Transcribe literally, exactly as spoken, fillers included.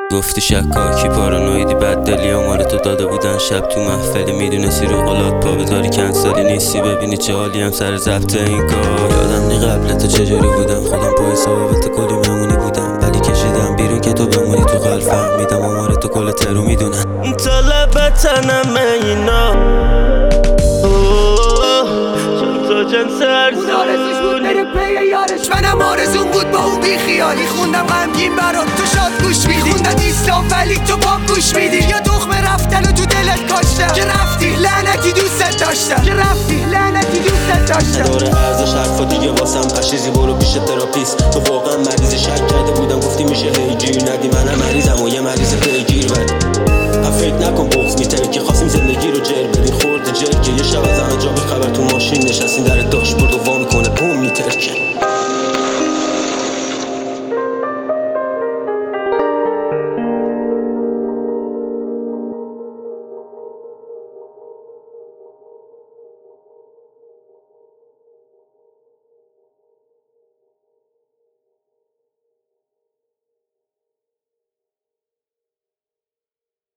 گفتی شکاکی پارانویدی بددلی آمار تو داده بودن شب تو محفلی میدونستی رو قلات پا بذاری کنسلی نیستی ببینی چه حالی هم سر ضبط این کار. یادم نی قبل تو چجوری بودم خودم پای ثابت کلی مهمونی بودم ولی کشیدم بیرون که تو بمونی تو قلب فهمیدم آمار تو کل ترو میدونن طلب تنم اینا چون تو جنس اون آرزوش بود بره پی یارش منم آرزون بود با اون بی خیالی خوندم غمگین برات تو شاد گوش میدی خوندن ایسلام ولی تو پاپ گوش میدی یا دخم رفتن و تو دلت کاشتم که رفتی لعنتی دوستت داشتم که رفتی لعنتی دوستت داشتم نداره ارزش حرفا دیگه واسم پشیزی برو پیش تراپیست تو واقعا مریض شک کرده بودم گفتی میشه هیجیر ندی منم مریضم و یه مریض پیگیر ولی فکر نکن بغض میتره که خواستیم زندگی رو جر بدین خورد جر که یه شب از همه جا بی خبر تو ماشین نشستین در دو